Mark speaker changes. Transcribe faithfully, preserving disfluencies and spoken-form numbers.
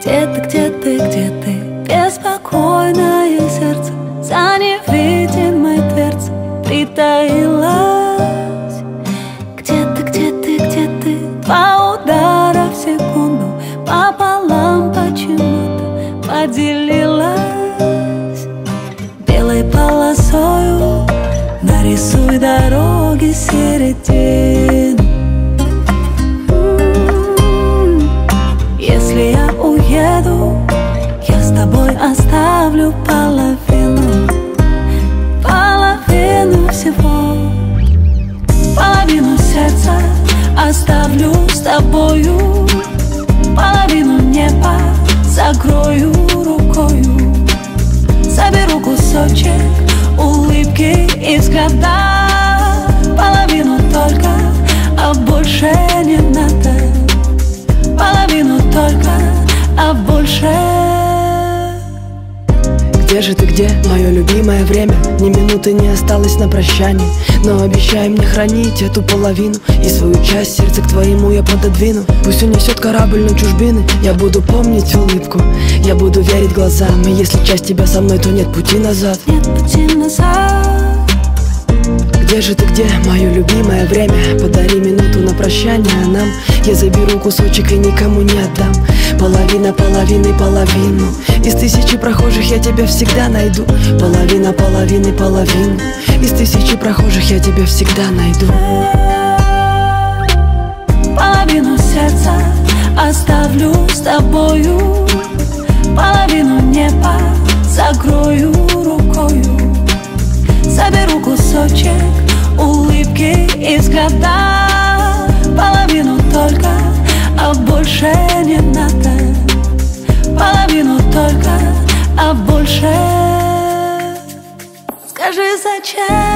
Speaker 1: Где ты, где ты, где ты? Беспокойное сердце за невидимой дверцей притаилось. Где ты, где ты, где ты? Два удара в секунду пополам почему-то поделилась. Белой полосою нарисуй дороги середину. Если я уеду, я с тобой оставлю половину, половину всего. Половину сердца оставлю с тобою, половину неба закрою рукою. Заберу кусочек улыбки и взгляда, половину только, а больше не надо. Половину только, а больше.
Speaker 2: Где же ты, где, мое любимое время? Ни минуты не осталось на прощание, но обещай мне хранить эту половину, и свою часть сердца к твоему я пододвину. Пусть унесет корабль на чужбины, я буду помнить улыбку, я буду верить глазам. И если часть тебя со мной, то нет пути назад.
Speaker 1: Нет пути назад.
Speaker 2: Где же ты, где, мое любимое время? Подари минуту на прощание нам. Я заберу кусочек и никому не отдам. Половина половины половину. Из тысячи прохожих я тебя всегда найду. Половина половины половину. Из тысячи прохожих я тебя всегда найду.
Speaker 1: Половину сердца оставлю с тобою, половину неба закрою рукою. Заберу кусочек улыбки и взгляда, половину только, а больше не надо. Половину только, а больше. Скажи, зачем